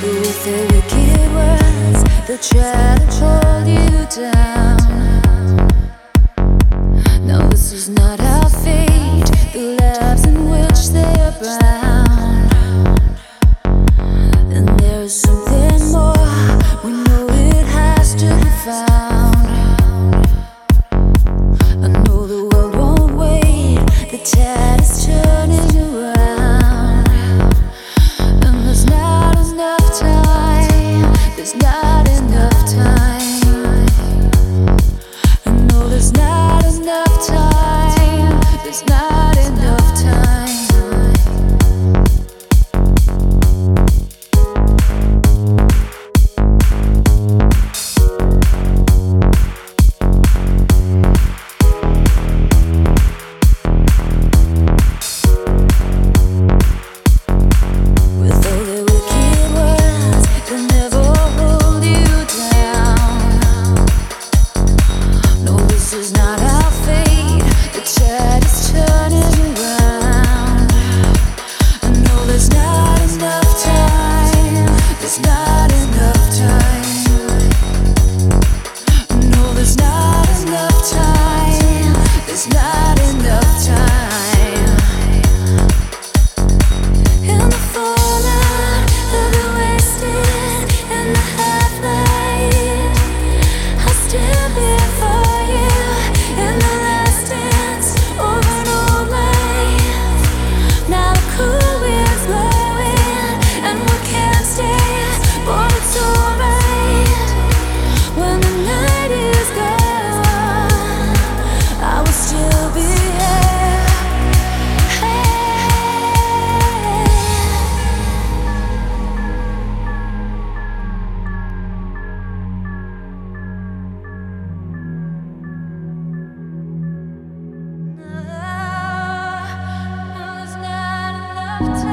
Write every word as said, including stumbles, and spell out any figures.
With the wicked words that try to hold you down. No, this is not our fate, the lives in which they are bound. And there is something more, we know it has to be found. I know the world won't wait, the tide is turning around. And there's not enough time, there's not enough time. I know there's not enough time, there's not enough time. Time.